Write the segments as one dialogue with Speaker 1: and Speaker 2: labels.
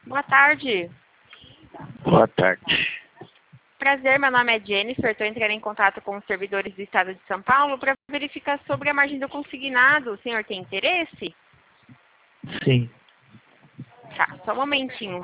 Speaker 1: Boa tarde.
Speaker 2: Boa tarde.
Speaker 1: Prazer, meu nome é Jennifer. Estou entrando em contato com os servidores do Estado de São Paulo para verificar sobre a margem do consignado. O senhor tem interesse?
Speaker 2: Sim.
Speaker 1: Tá, só um momentinho.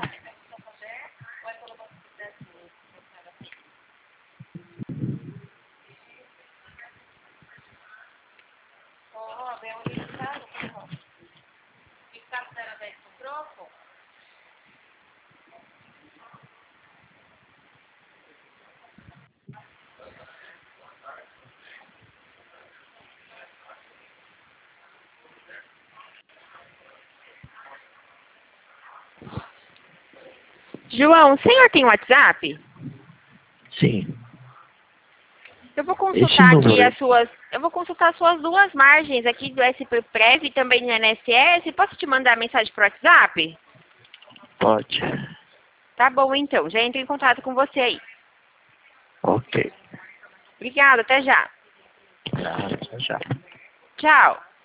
Speaker 1: João, o senhor tem WhatsApp?
Speaker 2: Sim.
Speaker 1: Eu vou
Speaker 2: Esse
Speaker 1: consultar aqui
Speaker 2: número.
Speaker 1: as suas duas margens aqui do SPPrev e também do INSS. Posso te mandar mensagem por WhatsApp?
Speaker 2: Pode.
Speaker 1: Tá bom, então. Já entro em contato com você aí.
Speaker 2: Ok.
Speaker 1: Obrigada, até já.
Speaker 2: Já.
Speaker 1: Tchau.